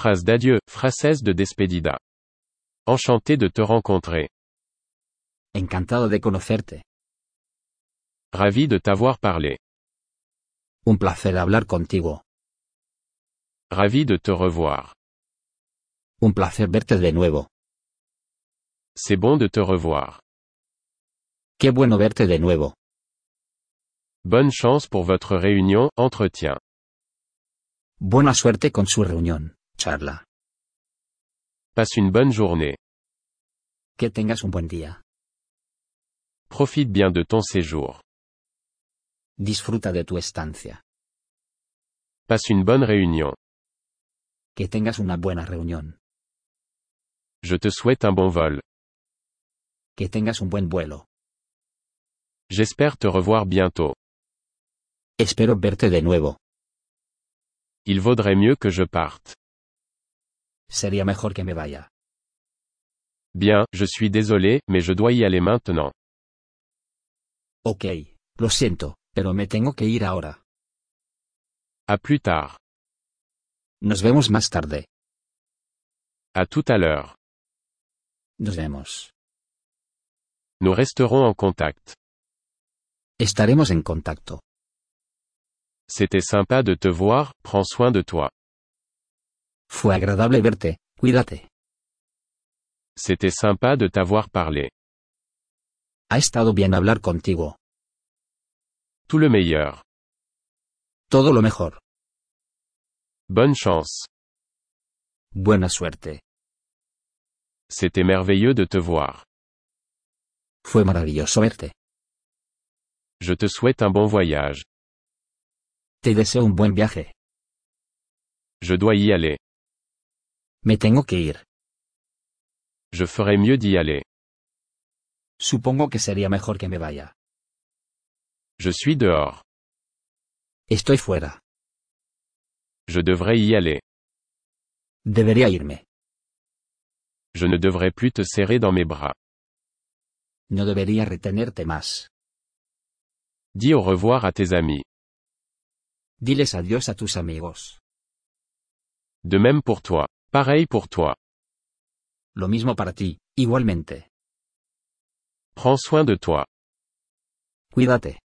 Phrase d'adieu, frases de despedida. Enchanté de te rencontrer. Encantado de conocerte. Ravi de t'avoir parlé. Un placer hablar contigo. Ravi de te revoir. Un placer verte de nuevo. C'est bon de te revoir. Qué bueno verte de nuevo. Bonne chance pour votre réunion, entretien. Buena suerte con su reunión, charla. Passe une bonne journée. Que tengas un buen día. Profite bien de ton séjour. Disfruta de tu estancia. Passe une bonne réunion. Que tengas una buena reunión. Je te souhaite un bon vol. Que tengas un buen vuelo. J'espère te revoir bientôt. Espero verte de nuevo. Il vaudrait mieux que je parte. Sería mejor que me vaya. Bien, je suis désolé, mais je dois y aller maintenant. Ok, lo siento, pero me tengo que ir ahora. À plus tard. Nos vemos más tarde. À tout à l'heure. Nos vemos. Nous resterons en contact. Estaremos en contacto. C'était sympa de te voir, prends soin de toi. Fue agradable verte, cuídate. C'était sympa de t'avoir parlé. Ha estado bien hablar contigo. Tout le meilleur. Todo lo mejor. Bonne chance. Buena suerte. C'était merveilleux de te voir. Fue maravilloso verte. Je te souhaite un bon voyage. Te deseo un buen viaje. Je dois y aller. Me tengo que ir. Je ferais mieux d'y aller. Supongo que sería mejor que me vaya. Je suis dehors. Estoy fuera. Je devrais y aller. Debería irme. Je ne devrais plus te serrer dans mes bras. No debería retenerte más. Dis au revoir à tes amis. Diles adiós a tus amigos. De même pour toi. Pareil pour toi. Lo mismo para ti, igualmente. Prends soin de toi. Cuídate.